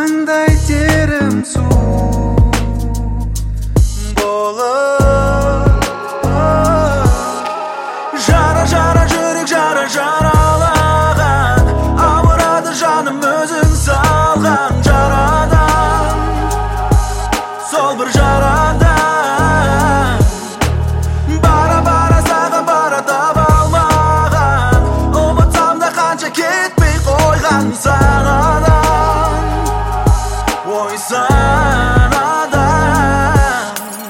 қандай терім су болып жара жара жүрек жара жаралаған ауырады жаным өзің салған жарадан сол бір жарадан бара бара саған бара таба алмаған ұмытсам да қанша кетпей қойған санадан ой санадан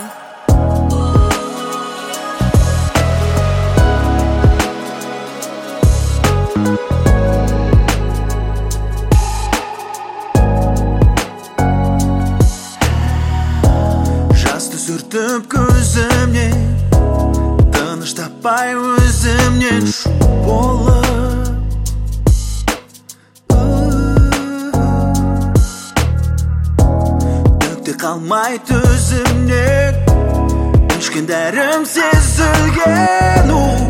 жасты сүртіп көзімнен тыныш таппай өзімнен шу болып төкте қалмай төзімнен ішкен дәрім сезілген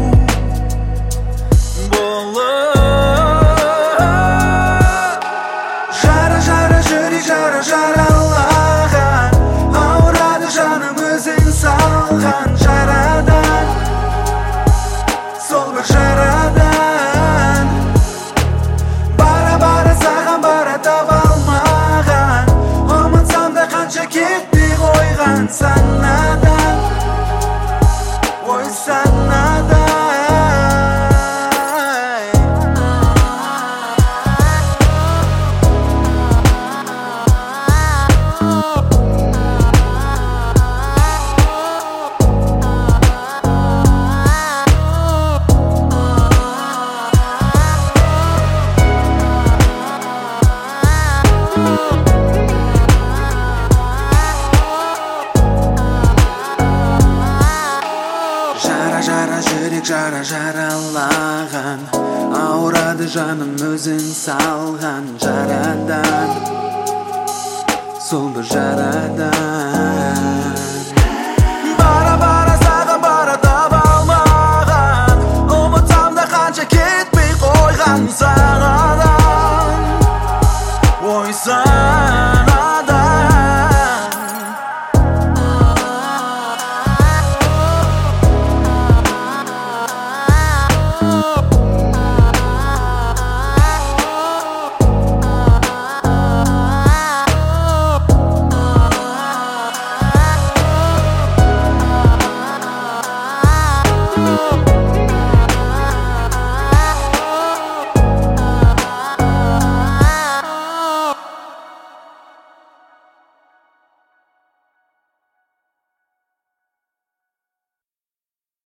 болып жара жара жүрек жара жаралаған ауырады жаным өзің салған жарадан сол бір жарадан бара бара саған бара таба алмаған ұмытсам да қанша кетпей қойған санадан ой санадан жара жара жүрек жара жаралаған ауырады жаным өзің салған жарадан сол бір жарадан бара бара саған бара таба алмаған ұмытсам да қанша кетпей қойған